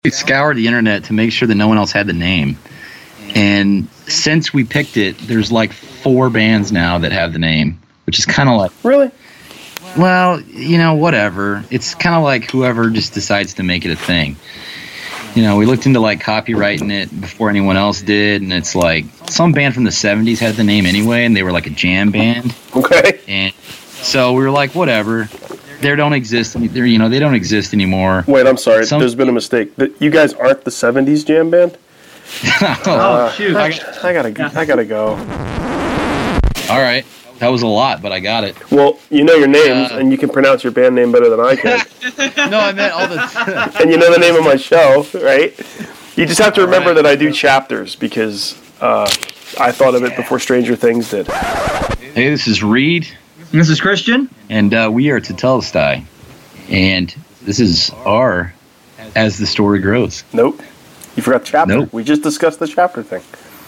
scoured the internet to make sure that no one else had the name. And since we picked it, there's like 4 bands now that have the name, which is kind of like... Really? Well, whatever. It's kind of like whoever just decides to make it a thing. We looked into like copyrighting it before anyone else did, and it's like some band from the 70s had the name anyway, and they were like a jam band. Okay. And so we were like, whatever. They don't exist. They don't exist anymore. Wait, I'm sorry. There's been a mistake. You guys aren't the 70s jam band? Shoot. I gotta go. All right. That was a lot, but I got it. Well, you know your names, and you can pronounce your band name better than I can. No, I meant all the... And you know the name of my show, right? You just have to remember that I do chapters, because I thought of it before Stranger Things did. Hey, this is Reed. This is Christian. And we are Tetelestai. And this is our As the Story Grows. Nope. You forgot chapter. Nope. We just discussed the chapter thing.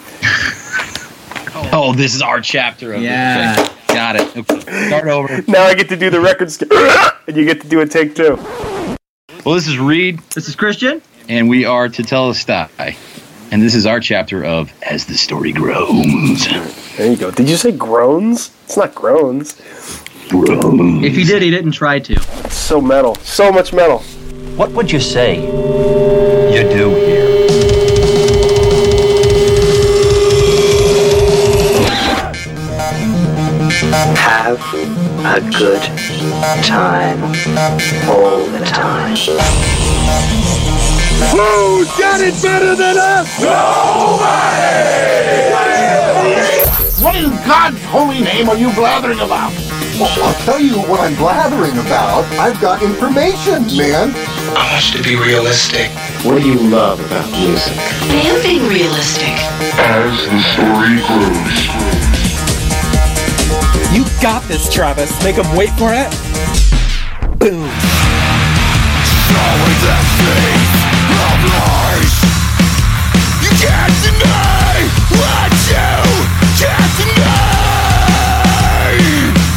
Oh, this is our chapter of Yeah. it. Okay. Got it. Okay. Start over. Now I get to do the record and you get to do a take 2. Well, this is Reed. This is Christian. And we are Tetelestai. And this is our chapter of As the Story Grows. There you go. Did you say groans? It's not groans. Groans. If he did, he didn't try to. It's so metal. So much metal. What would you say you do here? Have a good time all the time. Who's got it better than us? Nobody! What in God's holy name are you blathering about? Well, I'll tell you what I'm blathering about. I've got information, man. I want you to be realistic. What do you love about music? Man being realistic. As the story grows. You got this, Travis. Make him wait for it. Boom. Showing the face of lies. You can't deny what you can't deny.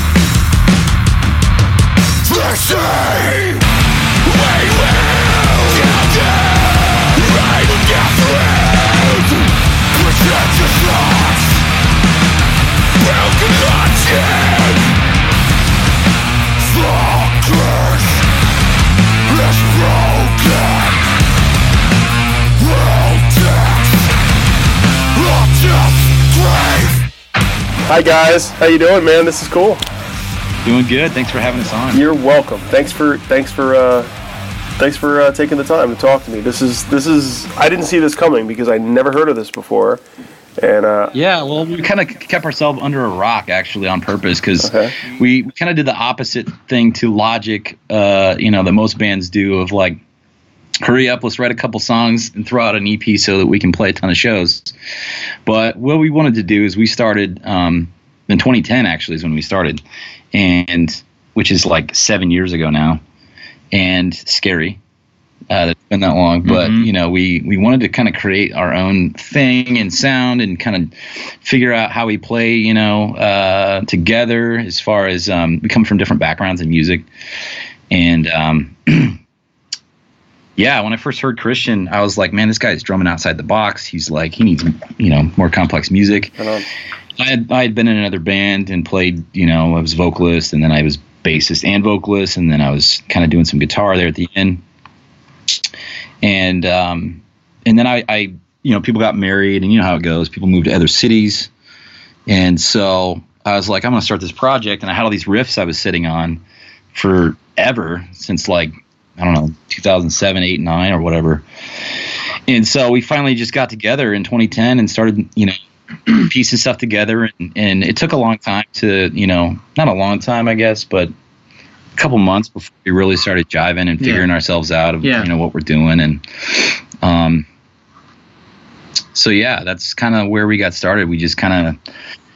Flexing. We will get down. Right and get through. Protect your thoughts. Broken logic. Focus is broken. World death. Grave. Hi guys, how you doing, man? This is cool. Doing good. Thanks for having us on. You're welcome. Thanks for taking the time to talk to me. This is I didn't see this coming because I never heard of this before. And yeah, well, we kind of kept ourselves under a rock actually on purpose because we kind of did the opposite thing to Logic, that most bands do of like, hurry up, let's write a couple songs and throw out an EP so that we can play a ton of shows. But what we wanted to do is we started in 2010 actually is when we started, and which is like 7 years ago now, and scary. It's been that long, but we wanted to kind of create our own thing and sound and kind of figure out how we play, together as far as we come from different backgrounds in music. And yeah, when I first heard Christian, I was like, man, this guy's drumming outside the box. He's like, he needs, more complex music. I had been in another band and played, I was vocalist, and then I was bassist and vocalist, and then I was kind of doing some guitar there at the end. And then I people got married, and you know how it goes. People moved to other cities. And so I was like, I'm going to start this project. And I had all these riffs I was sitting on forever since like, I don't know, 2007, 8, 9 or whatever. And so we finally just got together in 2010 and started, piecing stuff together. And it took a long time to, not a long time, I guess, but a couple months before we really started jiving and figuring ourselves out of what we're doing. And so yeah, that's kind of where we got started. We just kind of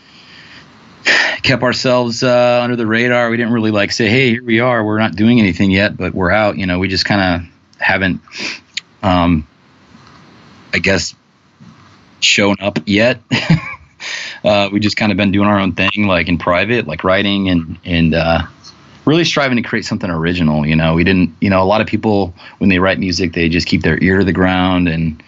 kept ourselves under the radar. We didn't really say, hey, here we are, we're not doing anything yet, but we're out. We just kind of haven't I guess shown up yet. We just kind of been doing our own thing, like in private, like writing and really striving to create something original. You know, we didn't, you know, a lot of people when they write music, they just keep their ear to the ground and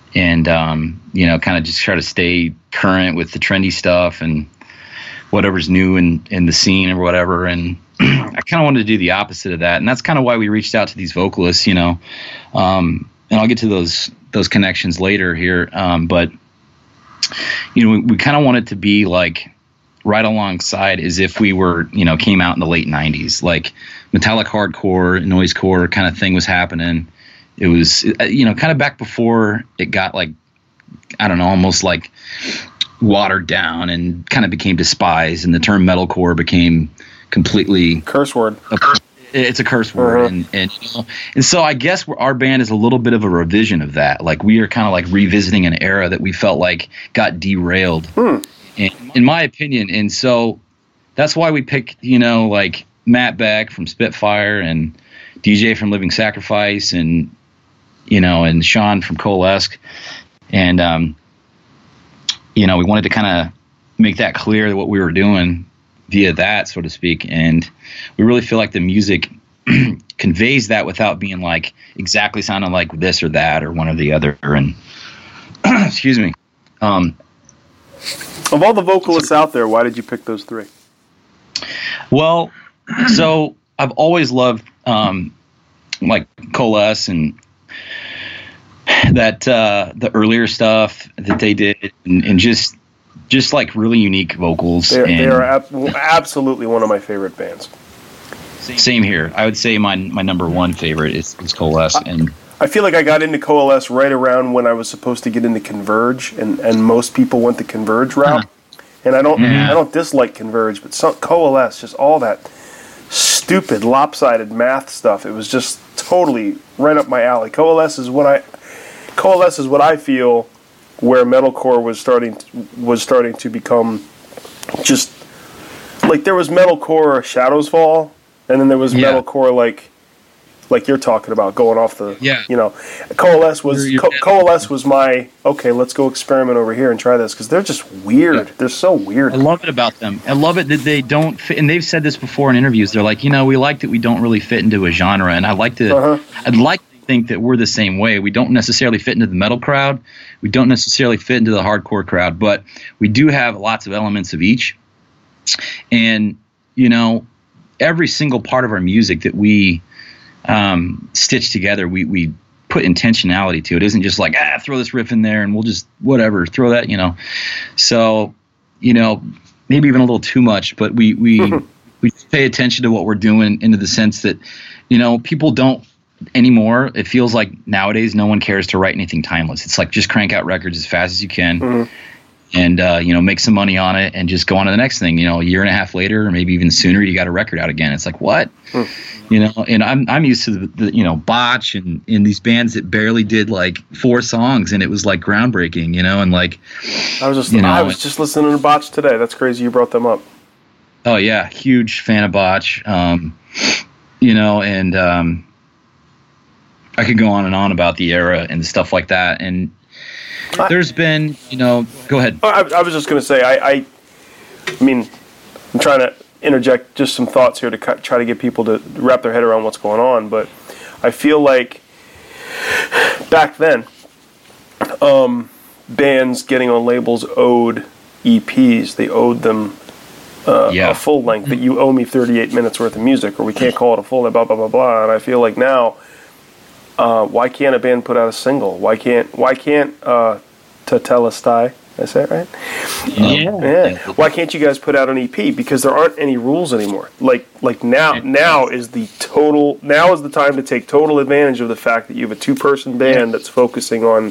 you know, kind of just try to stay current with the trendy stuff and whatever's new in the scene or whatever. And I kind of wanted to do the opposite of that. And that's kind of why we reached out to these vocalists, you know, and I'll get to those connections later here. But, you know, we kind of wanted to be like right alongside as if we were, you know, came out in the late 90s, like metallic hardcore, noisecore kind of thing was happening. It was, you know, kind of back before it got like, I don't know, almost like watered down and kind of became despised, and the term metalcore became completely curse word. It's a curse word, and you know, and so I guess our band is a little bit of a revision of that. Like we are kind of like revisiting an era that we felt like got derailed, in my opinion. And so that's why we picked, you know, like Matt Beck from Spitfire and DJ from Living Sacrifice, and you know, and Sean from Coalesce, and you know, we wanted to kind of make that clear what we were doing via that, so to speak. And we really feel like the music conveys that without being like exactly sounding like this or that or one or the other. And excuse me. Of all the vocalists out there, why did you pick those three? Well, so I've always loved like Coalesce and that the earlier stuff that they did, and just like really unique vocals. They are absolutely one of my favorite bands. Same here. I would say my number one favorite is Coalesce. And I feel like I got into Coalesce right around when I was supposed to get into Converge, and most people went the Converge route. And I don't dislike Converge, but Coalesce, just all that stupid lopsided math stuff, it was just totally right up my alley. Coalesce is what I feel where metalcore was starting to become just like, there was metalcore Shadows Fall, and then there was metalcore like you're talking about, going off the you know, Coalesce was my okay, let's go experiment over here and try this, because they're just weird. They're so weird. I love it about them. I love it that they don't fit, and they've said this before in interviews. They're like, you know, we like that we don't really fit into a genre, and I'd like to think that we're the same way. We don't necessarily fit into the metal crowd. We don't necessarily fit into the hardcore crowd, but we do have lots of elements of each. And, you know, every single part of our music that we stitch together, we put intentionality to it. It isn't just like, throw this riff in there and we'll just whatever, throw that, you know. So, you know, maybe even a little too much, but we pay attention to what we're doing, into the sense that, you know, people don't anymore. It feels like nowadays no one cares to write anything timeless. It's like, just crank out records as fast as you can, and you know, make some money on it and just go on to the next thing. You know, a year and a half later, or maybe even sooner, you got a record out again. It's like, what? You know, and I'm used to the you know, Botch and in these bands that barely did like 4 songs, and it was like groundbreaking, you know. And like, I was just listening to Botch today. That's crazy you brought them up. Oh yeah, huge fan of Botch. You know, and I could go on and on about the era and stuff like that. And there's been, you know, go ahead. I was just going to say, I mean, I'm trying to interject just some thoughts here to try to get people to wrap their head around what's going on. But I feel like back then, bands getting on labels owed EPs. They owed them a full length, that you owe me 38 minutes worth of music, or we can't call it a full length, blah, blah, blah, blah. And I feel like now, why can't a band put out a single? Why can't Tetelestai? Did I say it right? Yeah. Why can't you guys put out an EP? Because there aren't any rules anymore. Like now is the time to take total advantage of the fact that you have a 2-person band that's focusing on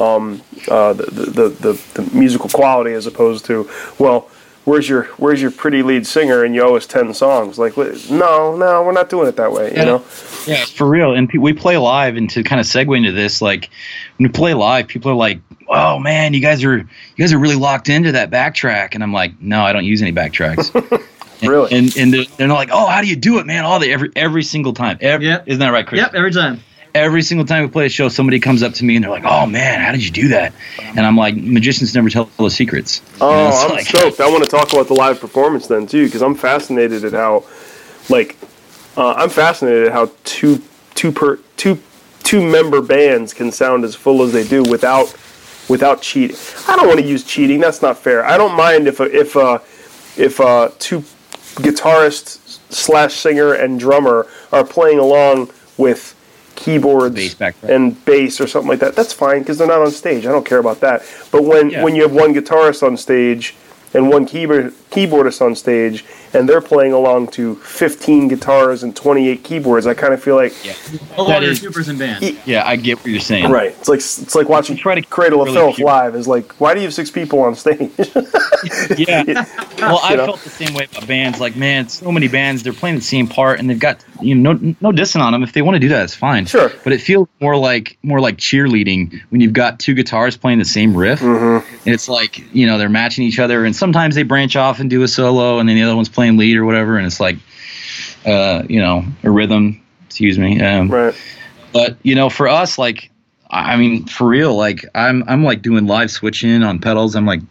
the musical quality, as opposed to, well, where's your pretty lead singer and you owe us 10 songs? Like, no, we're not doing it that way, you know? Yeah, for real. And we play live, and to kind of segue into this, like, when we play live, people are like, oh man, you guys are really locked into that backtrack. And I'm like, no, I don't use any backtracks. Really? And they're like, oh, how do you do it, man? Every single time. Isn't that right, Chris? Yep, every time. Every single time we play a show, somebody comes up to me and they're like, oh man, how did you do that? And I'm like, magicians never tell the secrets. Oh, you know, I'm stoked. I want to talk about the live performance then too, because I'm fascinated at how like I'm fascinated at how two member bands can sound as full as they do without cheating. I don't want to use cheating. That's not fair. I don't mind if two guitarist / singer and drummer are playing along with keyboards and bass or something like that. That's fine because they're not on stage. I don't care about that. But when you have one guitarist on stage and one keyboardist on stage and they're playing along to 15 guitars and 28 keyboards, I kind of feel like they're supers and bands. Yeah, I get what you're saying. Right. It's like watching Cradle of Filth live. Is like, why do you have 6 people on stage? Yeah. Well, I felt the same way about bands. Like, man, so many bands, they're playing the same part and they've got no dissing on them. If they want to do that, it's fine. Sure. But it feels more like cheerleading when you've got 2 guitars playing the same riff. And it's like, they're matching each other, and sometimes they branch off and do a solo, and then the other one's playing lead or whatever, and it's like, a rhythm. Excuse me. Right. But for us, like, I mean, for real, like I'm like doing live switching on pedals. I'm like,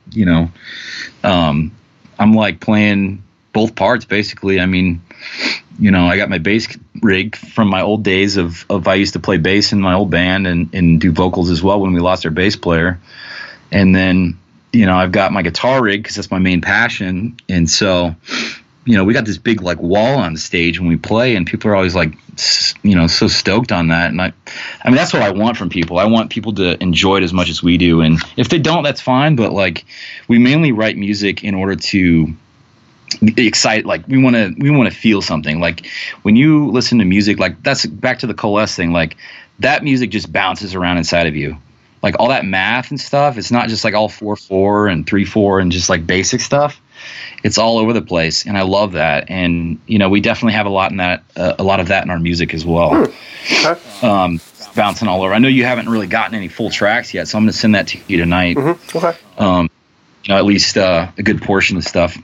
I'm like playing both parts basically. I mean, I got my bass rig from my old days of I used to play bass in my old band and do vocals as well when we lost our bass player. And then, I've got my guitar rig because that's my main passion. And so, we got this big like wall on the stage when we play, and people are always like, so stoked on that. And I mean, that's what I want from people. I want people to enjoy it as much as we do. And if they don't, that's fine. But like, we mainly write music in order to excite. Like, we want to feel something. Like when you listen to music, like that's back to the coalesce thing. Like that music just bounces around inside of you. Like all that math and stuff, it's not just like all 4/4 and 3/4 and just like basic stuff. It's all over the place, and I love that. And we definitely have a lot of that in our music as well. Okay. Bouncing all over. I know you haven't really gotten any full tracks yet, so I'm going to send that to you tonight. Okay. At least a good portion of stuff.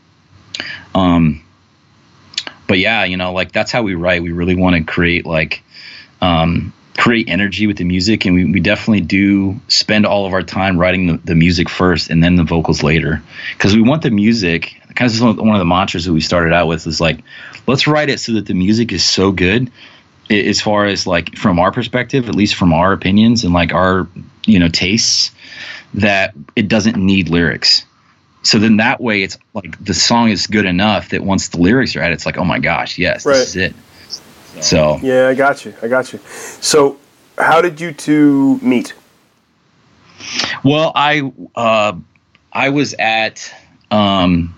But yeah, like that's how we write. We really want to create like. Create energy with the music, and we definitely do spend all of our time writing the music first and then the vocals later, because we want the music, kind of one of the mantras that we started out with is like, let's write it so that the music is so good as far as like from our perspective, at least from our opinions and like our tastes, that it doesn't need lyrics. So then that way it's like the song is good enough that once the lyrics are at it, it's like, oh my gosh, yes, this is it. So yeah, I got you. So how did you two meet? Well, I was at an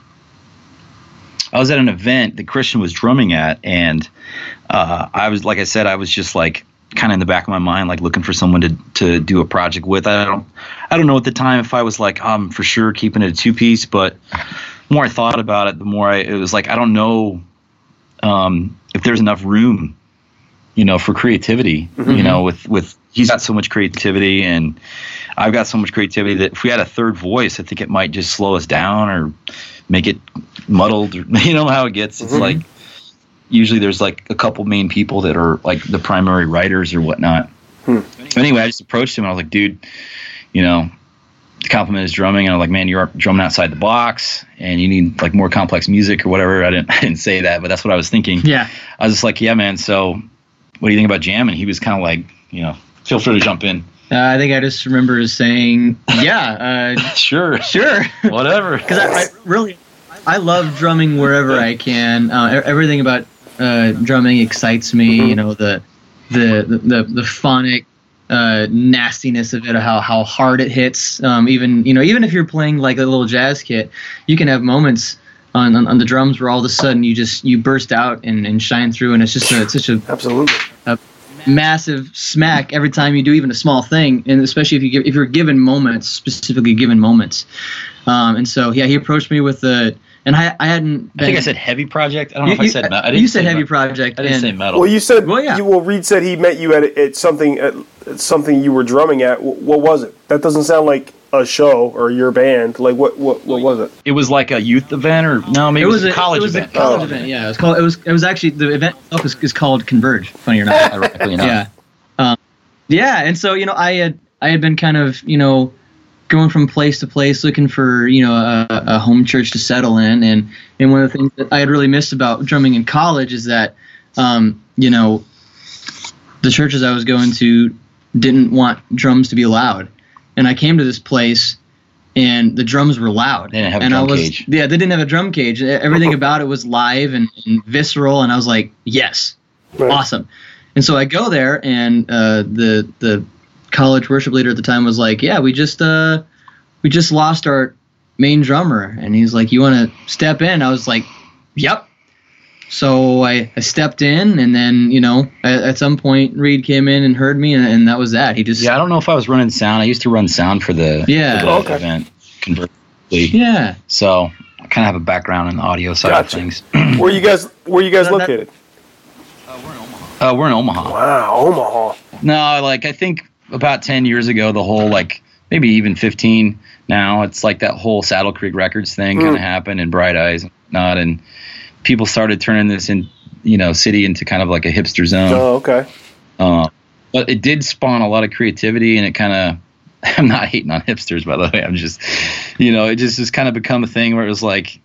event that Christian was drumming at, and I was, like I said, I was just like kind of in the back of my mind, like looking for someone to do a project with. I don't know at the time if I was like, I'm for sure keeping it a 2-piece, but the more I thought about it, the more it was like, I don't know if there's enough room, for creativity, with he's got so much creativity and I've got so much creativity that if we had a third voice, I think it might just slow us down or make it muddled, or how it gets. It's like, usually there's like a couple main people that are like the primary writers or whatnot. Anyway, I just approached him and I was like, dude, to compliment his drumming, and I was like, man, you're drumming outside the box and you need like more complex music or whatever. I didn't say that, but that's what I was thinking. Yeah. I was just like, yeah, man, so what do you think about jamming? He was kind of like, feel free to jump in. I think I just remember saying, yeah, sure, whatever. Because I love drumming wherever I can. Everything about drumming excites me. The phonic nastiness of it, how hard it hits. Even if you're playing like a little jazz kit, you can have moments on the drums where all of a sudden you burst out and shine through, and it's just such a absolutely a massive smack every time you do even a small thing, and especially if you're given moments, specifically given moments. And so yeah, he approached me with the. And I hadn't. I think I said heavy project. I don't know if I said metal. You said heavy project. I didn't say metal. Well, you said. Well, yeah. Reed said he met you at something you were drumming at. What was it? That doesn't sound like a show or your band. Like what was it? It was like a youth event, or no? Maybe it was a college event. It was a college event. Yeah, it was actually the event itself is called Converge. Funny or not. Ironically enough. Yeah. Yeah, and so I had been kind of going from place to place looking for, a home church to settle in. And one of the things that I had really missed about drumming in college is that, the churches I was going to didn't want drums to be loud. And I came to this place and the drums were loud. They didn't have a drum cage. Yeah, they didn't have a drum cage. Everything about it was live and visceral. And I was like, yes, awesome. And so I go there, and the college worship leader at the time was like, yeah, we just lost our main drummer. And he's like, you want to step in? I was like, yep. So I stepped in, and then, at some point Reed came in and heard me, and that was that. He just... Yeah, I don't know if I was running sound. I used to run sound for the event, conversely. Yeah. So I kind of have a background in the audio side of things. Where you guys located? We're in Omaha. Wow, Omaha. No, I think about 10 years ago, the whole, maybe even 15 now, it's like that whole Saddle Creek Records thing kind of happened, and Bright Eyes and whatnot, and people started turning this city into kind of like a hipster zone. Oh, okay. But it did spawn a lot of creativity, and it kind of, I'm not hating on hipsters, by the way. I'm just, it just has kind of become a thing where it was like,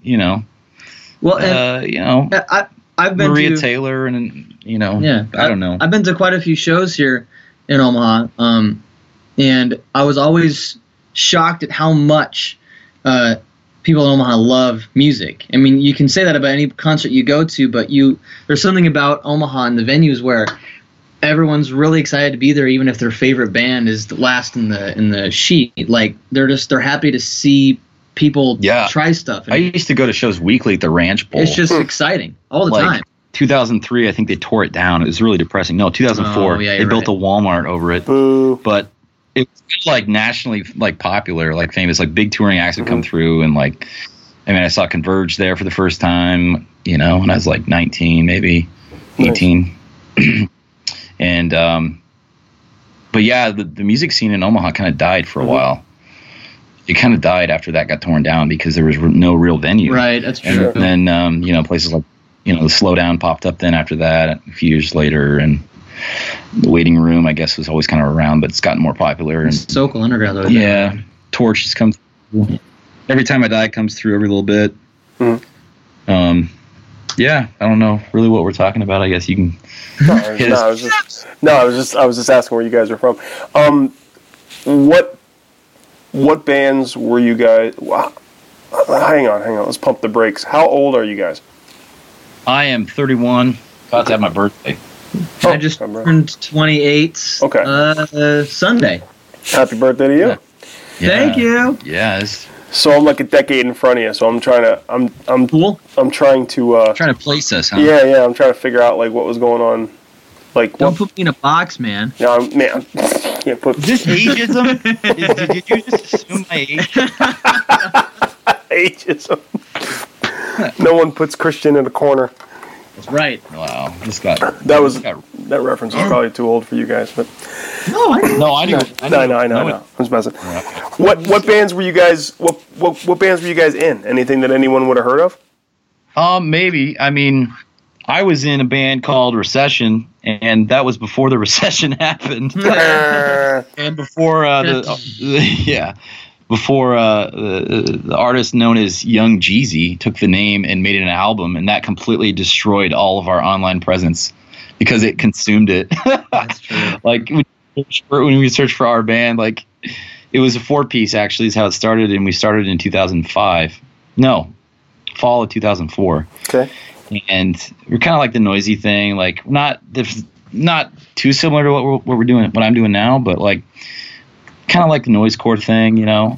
I've been Maria Taylor and, I don't know. I've been to quite a few shows here in Omaha, and I was always shocked at how much people in Omaha love music. I mean, you can say that about any concert you go to, but there's something about Omaha and the venues where everyone's really excited to be there, even if their favorite band is the last in the sheet. Like, they're happy to see people try stuff. I used to go to shows weekly at the Ranch Bowl. It's just exciting all the time. 2003, I think they tore it down. It was really depressing. No, 2004, they built a Walmart over it. Boo. But it was nationally popular, famous, big touring acts would come through, and I saw Converge there for the first time, when I was 19, maybe 18. And but yeah, the music scene in Omaha kind of died for a while. It kind of died after that got torn down because there was no real venue. Right, that's true. And then places like the Slowdown popped up then after that a few years later, and the Waiting Room, I guess, was always kind of around, but it's gotten more popular. And Sokol Underground, though. Yeah, Torch has come through. Every Time I Die comes through every little bit. Yeah, I don't know really what we're talking about. I guess you can. I was just asking where you guys are from. What bands were you guys? Wow. Hang on. Let's pump the brakes. How old are you guys? I am 31. About to have my birthday. I just turned 28. Okay. Sunday. Happy birthday to you. Yeah. Thank you. Yes. So I'm like a decade in front of you. So I'm trying to. I'm cool. I'm trying to. Trying to place us, huh? Yeah. I'm trying to figure out what was going on. Don't put me in a box, man. No, man. Can't put. Is this ageism? Did you just assume my age? Ageism. No one puts Christian in a corner. That's right. Wow. That reference is probably too old for you guys, but. No, I know. I know. I was messing. What bands were you guys? What bands were you guys in? Anything that anyone would have heard of? Maybe. I mean, I was in a band called Recession, and that was before the recession happened, and before the artist known as Young Jeezy took the name and made it an album, and that completely destroyed all of our online presence because it consumed it. That's true. When we searched for our band, it was a 4-piece actually is how it started, and we started in 2005. No, fall of 2004. Okay. And we're kind of like the noisy thing, not too similar to what we're doing, what I'm doing now, but kind of like the noisecore thing,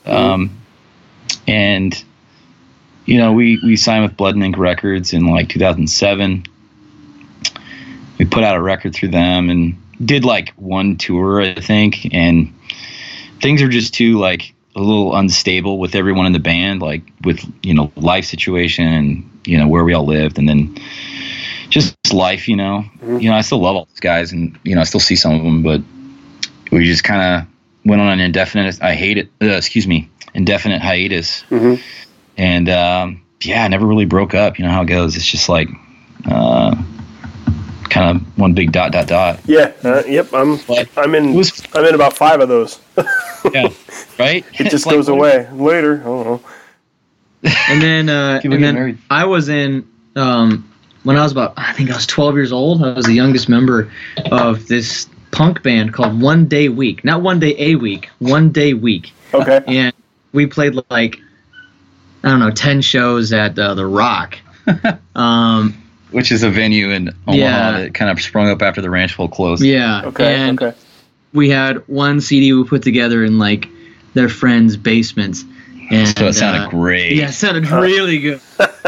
and we signed with Blood and Ink Records in 2007. We put out a record through them and did one tour, I think, and things were just too a little unstable with everyone in the band, with life situation and where we all lived, and then just life, I still love all these guys, and I still see some of them, but we just kind of went on an indefinite hiatus, and never really broke up. You know how it goes. It's just kind kind of one big ... Yeah. Yep. I'm in about 5 of those. Yeah. Right. It just goes away later. I don't know. And then I was in when I was I think I was 12 years old. I was the youngest member of this punk band called One Day Week. Not One Day a Week. One Day Week. Okay. And we played like, I don't know, 10 shows at the Rock. Which is a venue in Omaha that kind of sprung up after the Ranchville closed. Yeah. Okay. We had one CD we put together in like their friends' basements. And, so it sounded great. Yeah, it sounded really good.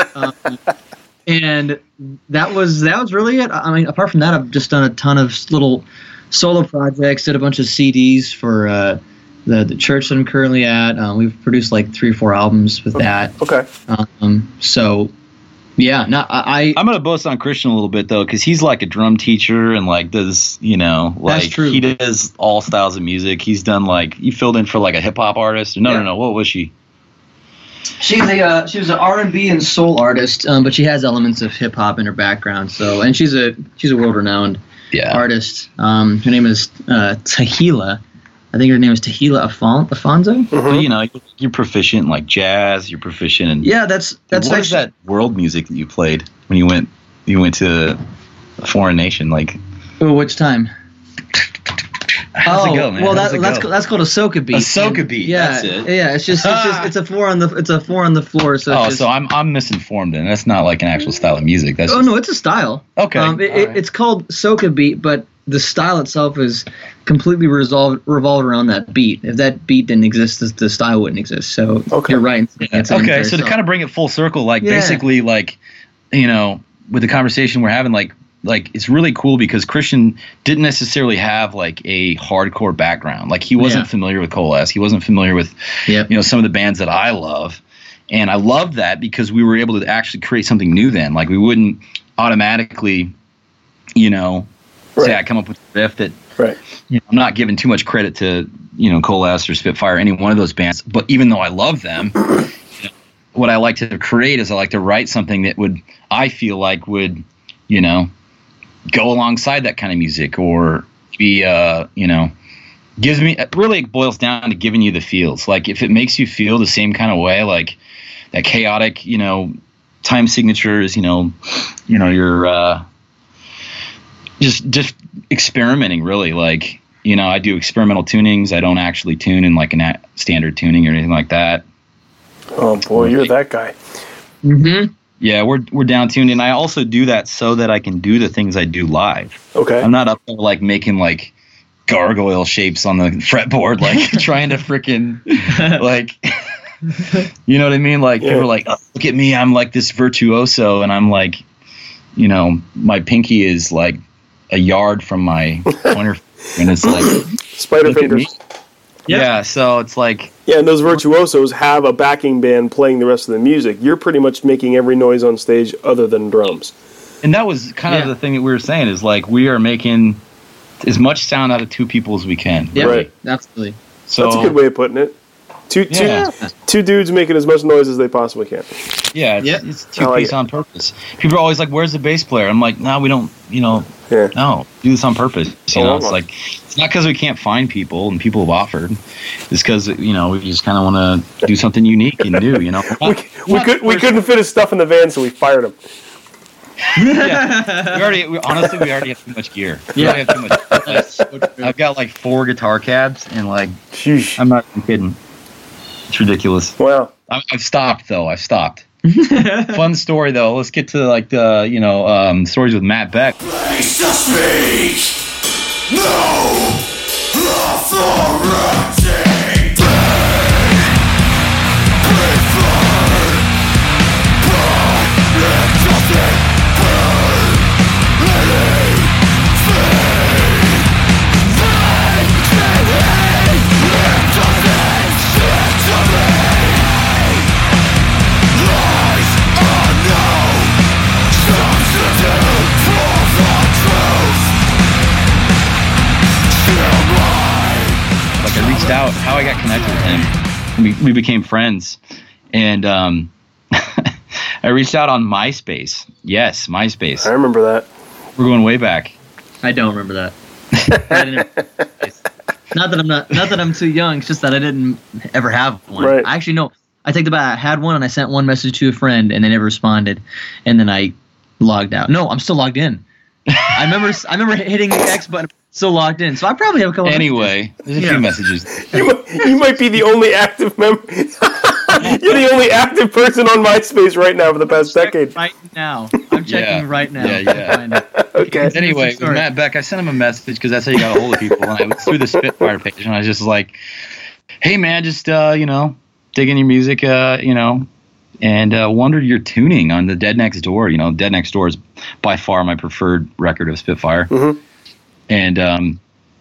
And that was really it. I mean, apart from that, I've just done a ton of little solo projects, did a bunch of CDs for the church that I'm currently at. We've produced like 3 or 4 albums with that. Okay. So, yeah, I'm gonna boast on Christian a little bit though, because he's like a drum teacher and like does That's true. He does all styles of music. He's done like he filled in for like a hip hop artist. No. What was she? She was an R&B and soul artist, but she has elements of hip hop in her background. So, and she's a world renowned artist. Her name is Tahila. I think her name is Tahila Afonso. Mm-hmm. You're proficient in like jazz. You're proficient in that's what was that world music that you played when you went to a foreign nation? Like, which time? How's it go, man? Well, that's called a soca beat. A soca beat. Yeah, that's it. Yeah, it's a 4 on the floor. So so I'm misinformed then. That's not like an actual style of music. That's no, it's a style. Okay. It's called soca beat, but the style itself is completely revolved around that beat. If that beat didn't exist, the style wouldn't exist. So you're right. Okay, so to kind of bring it full circle, like basically like, with the conversation we're having, like it's really cool because Christian didn't necessarily have like a hardcore background. Like he wasn't familiar with Coalesce. He wasn't familiar with, some of the bands that I love. And I loved that because we were able to actually create something new then. Like we wouldn't automatically, say I come up with a riff that I'm not giving too much credit to, Coalesce or Spitfire, any one of those bands. But even though I love them, what I like to create is I like to write something that I feel like would, go alongside that kind of music or be, gives me, it really boils down to giving you the feels. Like if it makes you feel the same kind of way, like that chaotic, time signatures, you're just experimenting really. Like, I do experimental tunings. I don't actually tune in like a standard tuning or anything like that. Oh boy, you're that guy. Mm-hmm. Yeah, we're down tuned, and I also do that so that I can do the things I do live. Okay. I'm not up there like making like gargoyle shapes on the fretboard, like trying to freaking like, you know what I mean? Like people are like, oh, look at me, I'm like this virtuoso, and I'm like, my pinky is like a yard from my pointer, and it's like spider fingers. Yeah, so it's like... Yeah, and those virtuosos have a backing band playing the rest of the music. You're pretty much making every noise on stage other than drums. And that was kind of the thing that we were saying, is like we are making as much sound out of 2 people as we can. Yeah, right. Absolutely. So that's a good way of putting it. Two dudes making as much noise as they possibly can. Yeah, it's 2-piece on purpose. People are always like, where's the bass player? I'm like, no, we don't, no, do this on purpose. It's like, it's not because we can't find people and people have offered. It's because, we just kind of want to do something unique and new, we couldn't fit his stuff in the van, so we fired him. Yeah, we already have too much gear. Have too much. I've got like 4 guitar cabs and like, sheesh. I'm not even kidding. It's ridiculous. Wow. I've stopped though. Fun story though. Let's get to like the stories with Matt Beck. Place to speak. No authority. Out how I got connected with him. We became friends, and I reached out on MySpace. Yes, MySpace. I remember that. We're going way back. I don't remember that. Not that I'm too young. It's just that I didn't ever have one. Right. I actually know. I take the back. I had one, and I sent one message to a friend, and they never responded. And then I logged out. No, I'm still logged in. I remember hitting the X button. Still logged in. So I probably have a couple. Anyway, there's a few messages. You might be the only active member. You're the only active person on MySpace right now for the past decade. Right now. I'm checking right now. Yeah. Okay. Anyway, with Matt Beck, I sent him a message because that's how you got a hold of people. And I was through the Spitfire page, and I was just like, hey, man, just, digging your music, and wondered your tuning on the Dead Next Door. Dead Next Door is by far my preferred record of Spitfire. Mm-hmm. And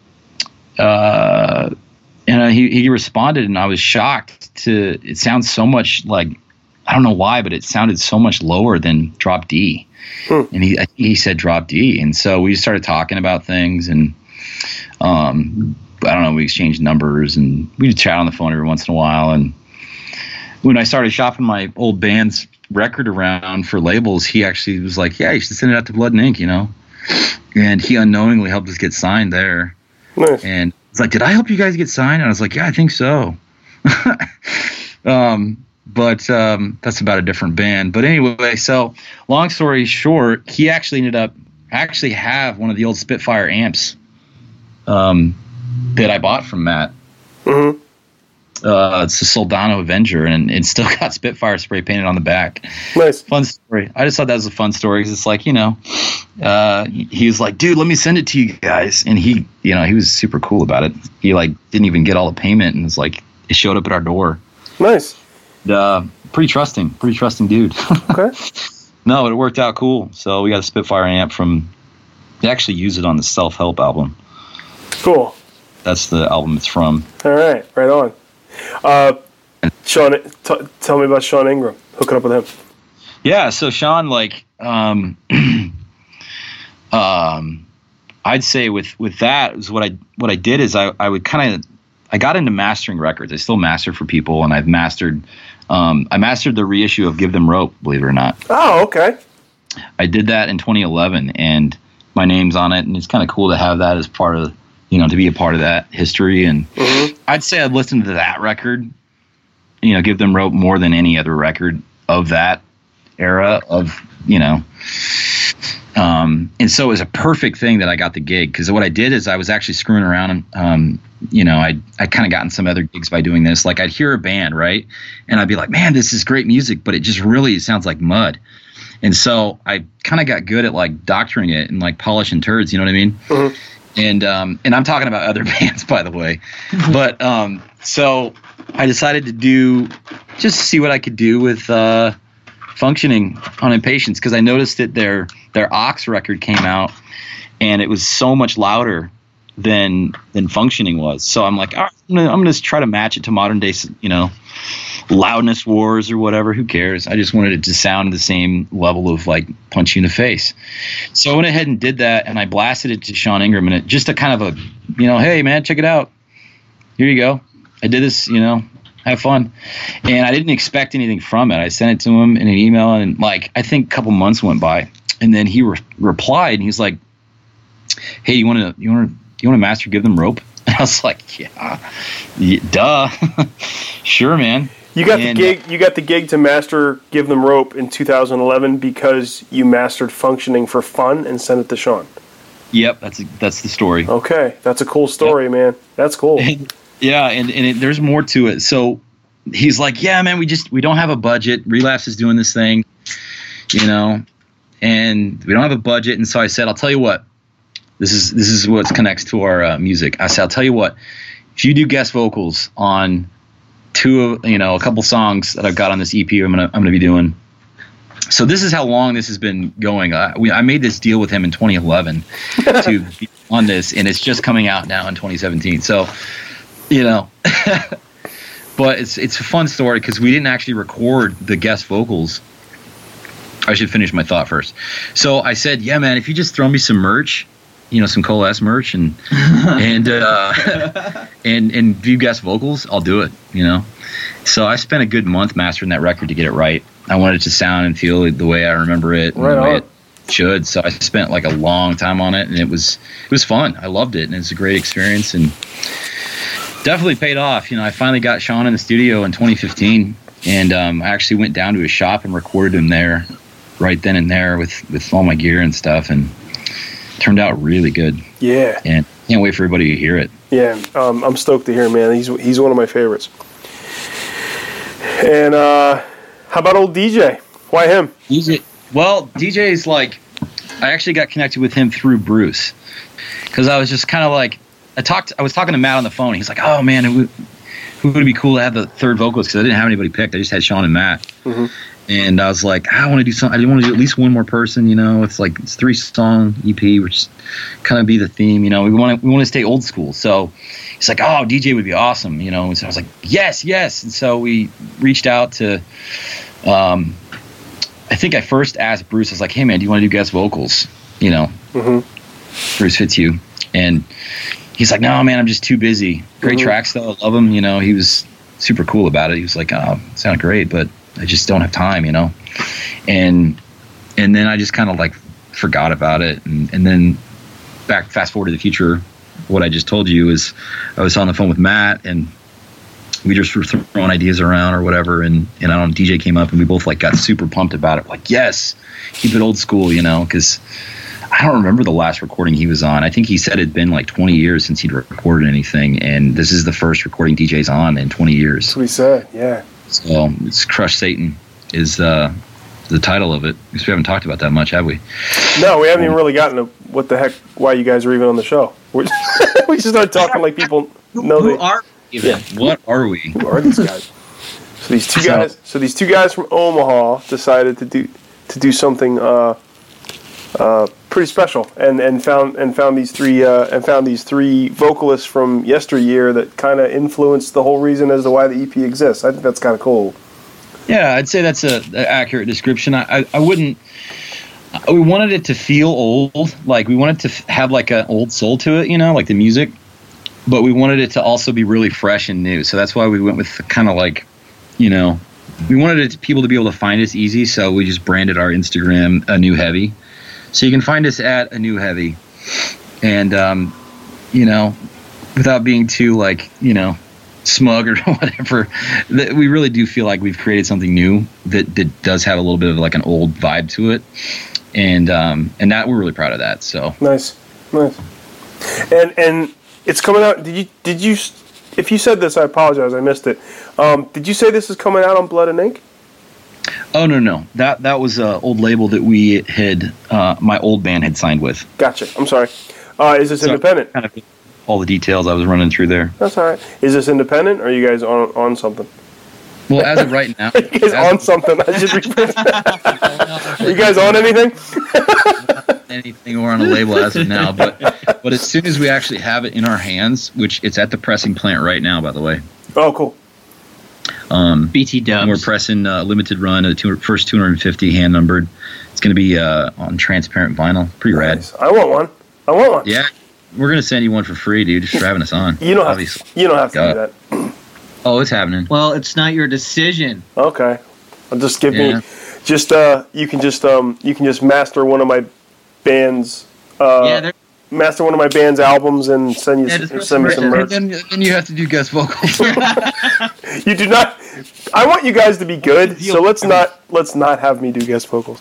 he responded, and I was shocked it sounds so much like, I don't know why, but it sounded so much lower than Drop D. And he said Drop D. And so we started talking about things, and I don't know, we exchanged numbers, and we'd chat on the phone every once in a while. And when I started shopping my old band's record around for labels, he actually was like, yeah, you should send it out to Blood and Ink, And he unknowingly helped us get signed there. Nice. And it's like, did I help you guys get signed? And I was like, yeah, I think so. But that's about a different band. But anyway, so long story short, he actually ended up have one of the old Spitfire amps that I bought from Matt. Mm-hmm. It's a Soldano Avenger, and it's still got Spitfire spray painted on the back. Nice. Fun story. I just thought that was a fun story because it's like, he was like, dude, let me send it to you guys. And he was super cool about it. He didn't even get all the payment, and it's like, it showed up at our door. Nice. Pretty trusting dude. Okay. No, it worked out cool. So we got a Spitfire amp they actually use it on the Self-Help album. Cool. That's the album it's from. All right. Right on. Sean, tell me about Sean Ingram. Hooking up with him. Yeah, so Sean, I'd say with that is what I did is I got into mastering records. I still master for people, and I've mastered I mastered the reissue of Give Them Rope, believe it or not. Oh, okay. I did that in 2011, and my name's on it, and it's kind of cool to have that as part of, to be a part of that history. And I'd say I'd listened to that record, Give Them Rope, more than any other record of that era of, and so it was a perfect thing that I got the gig, because what I did is I was actually screwing around, and I kind of gotten some other gigs by doing this. Like, I'd hear a band, right, and I'd be like, man, this is great music, but it just really sounds like mud. And so I kind of got good at doctoring it and polishing turds, you know what I mean? Mm-hmm. And I'm talking about other bands, by the way. But so I decided to just see what I could do with Functioning on Impatience, because I noticed that their Ox record came out, and it was so much louder than Functioning was. So I'm like, all right, I'm gonna try to match it to modern day, loudness wars or whatever. Who cares? I just wanted it to sound the same level of punch you in the face. So I went ahead and did that, and I blasted it to Sean Ingram, and it just a kind of a, hey man, check it out. Here you go. I did this, have fun. And I didn't expect anything from it. I sent it to him in an email, and I think a couple months went by, and then he replied, and he's like, hey, you want to master Give Them Rope? And I was like, yeah duh. Sure, man. You got the gig. You got the gig to master Give Them Rope in 2011 because you mastered Functioning for fun and sent it to Sean. Yep, that's the story. Okay, that's a cool story, man. That's cool. Yeah, and there's more to it. So he's like, yeah, man, we don't have a budget. Relapse is doing this thing, and we don't have a budget. And so I said, I'll tell you what. This is what connects to our music. I said, I'll tell you what. If you do guest vocals on a couple songs that I've got on this EP, I'm gonna be doing. So this is how long this has been going. I made this deal with him in 2011 to be on this, and it's just coming out now in 2017. So, but it's a fun story because we didn't actually record the guest vocals. I should finish my thought first. So I said, yeah, man, if you just throw me some merch, some Coalesce merch and do guest vocals, I'll do it, So I spent a good month mastering that record to get it right. I wanted it to sound and feel the way I remember it, and the way it should. So I spent like a long time on it, and it was fun. I loved it, and it's a great experience, and definitely paid off. You know, I finally got Sean in the studio in 2015, and I actually went down to his shop and recorded him there right then and there with all my gear and stuff, and it turned out really good. Yeah. And can't wait for everybody to hear it. Yeah, I'm stoked to hear him, man. He's one of my favorites. And how about old DJ? Why him? DJ's like, I actually got connected with him through Bruce, because I was just kind of like, I was talking to Matt on the phone. He's like, oh man, who would it be cool to have the third vocalist? Because I didn't have anybody picked. I just had Sean and Matt. Mm-hmm. And I was like, I want to do something. I want to do at least one more person. You know, it's 3-song EP, which kind of be the theme. You know, we want to stay old school. So he's like, oh, DJ would be awesome. You know, and so I was like, yes. And so we reached out to. I think I first asked Bruce. I was like, hey man, do you want to do guest vocals? You know, Bruce Fitzhugh, and he's like, no man, I'm just too busy. Great tracks though, I love him. You know, he was super cool about it. He was like, oh, sound great, but I just don't have time, you know. And then I just kind of like forgot about it. And then fast forward to the future, what I just told you is I was on the phone with Matt, and we just were throwing ideas around or whatever. And I don't know, DJ came up, and we both like got super pumped about it. Like, yes, keep it old school, you know, because I don't remember the last recording he was on. I think he said it'd been like 20 years since he'd recorded anything. And this is the first recording DJ's on in 20 years. That's what he said, yeah. So it's Crush Satan is the title of it, because we haven't talked about that much, have we? No, we haven't even really gotten to what the heck, why you guys are even on the show. We just started talking like people know. Who are even? Yeah. What are we? Who are these guys? So these two guys from Omaha decided to do something pretty special, and found these three vocalists from yesteryear that kind of influenced the whole reason as to why the EP exists. I think that's kind of cool. Yeah, I'd say that's an accurate description. I wouldn't. We wanted it to feel old, like we wanted to have like an old soul to it, you know, like the music. But we wanted it to also be really fresh and new. So that's why we went with kind of like, you know, we wanted people to be able to find us easy. So we just branded our Instagram A New Heavy. So you can find us at A New Heavy. And, you know, without being too like, you know, smug or whatever, we really do feel like we've created something new that does have a little bit of like an old vibe to it. And that we're really proud of that. So nice. And it's coming out. Did you? If you said this, I apologize. I missed it. Did you say this is coming out on Blood and Ink? Oh no. That was an old label that we had. My old band had signed with. Gotcha. I'm sorry. Is this independent? Kind of all the details I was running through there. That's all right. Is this independent? Or are you guys on something? Well, as of right now, are you guys on something? I just are you guys on anything? Anything or on a label as of now, but as soon as we actually have it in our hands, which it's at the pressing plant right now, by the way. Oh, cool. BT Dubs. We're pressing limited run of the first 250 hand numbered. It's going to be on transparent vinyl. Pretty nice. rad. I want one. Yeah, we're going to send you one for free, dude. Just for having us on. You don't have to do that. Oh, it's happening. Well, it's not your decision. Okay. I'll just give me you can just master one of my band's master one of my band's albums and send me some merch. And then you have to do guest vocals. You do not. I want you guys to be good, so let's not have me do guest vocals.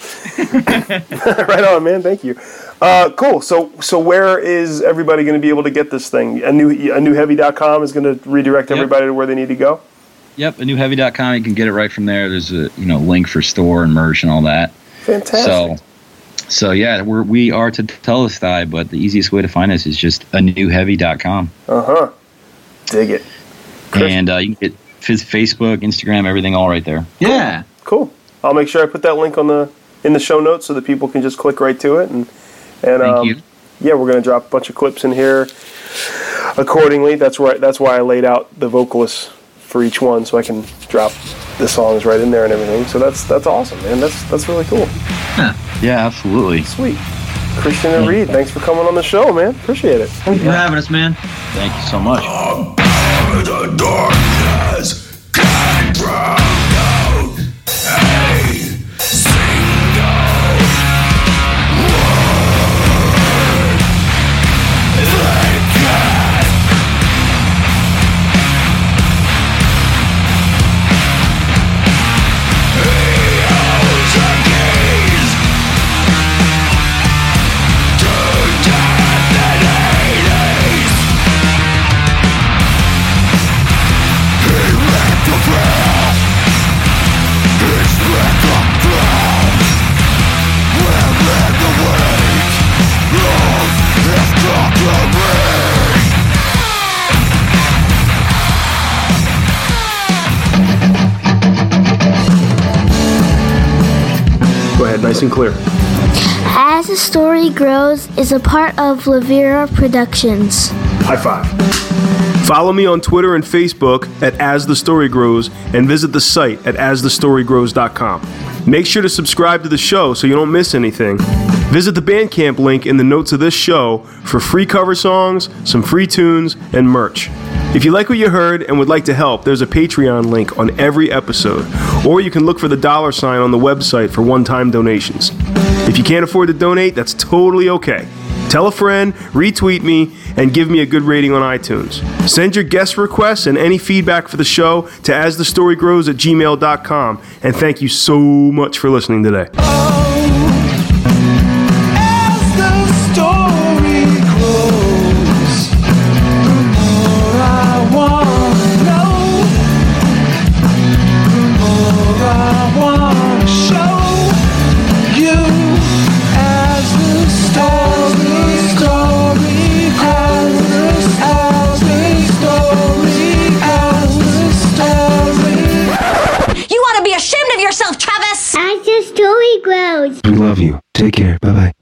Right on, man. Thank you. Cool. So where is everybody going to be able to get this thing? ANewHeavy.com is going to redirect everybody to where they need to go. Yep, ANewHeavy.com. You can get it right from there. There's a link for store and merch and all that. Fantastic. So yeah, we are to Telestai, but the easiest way to find us is just ANewHeavy.com. Dig it. Chris? And you can get Facebook, Instagram, everything all right there. Yeah. Cool. I'll make sure I put that link in the show notes so that people can just click right to it. And thank you. Yeah, we're going to drop a bunch of clips in here accordingly. That's why I laid out the vocalists for each one, so I can drop the songs right in there and everything. So that's awesome, man. That's really cool. Huh. Yeah, absolutely. Sweet. Christian and Reed, thanks for coming on the show, man. Appreciate it. Thanks for having us, man. Thank you so much. The darkness can drown out a single Nice and clear. As the Story Grows is a part of Lavera Productions. High five. Follow me on Twitter and Facebook at As The Story Grows and visit the site at asthestorygrows.com. Make sure to subscribe to the show so you don't miss anything. Visit the Bandcamp link in the notes of this show for free cover songs, some free tunes, and merch. If you like what you heard and would like to help, there's a Patreon link on every episode, or you can look for the $ on the website for one-time donations. If you can't afford to donate, that's totally okay. Tell a friend, retweet me, and give me a good rating on iTunes. Send your guest requests and any feedback for the show to asthestorygrows@gmail.com. And thank you so much for listening today. Yourself, Travis! As the Story Grows. We love you. Take care. Bye-bye.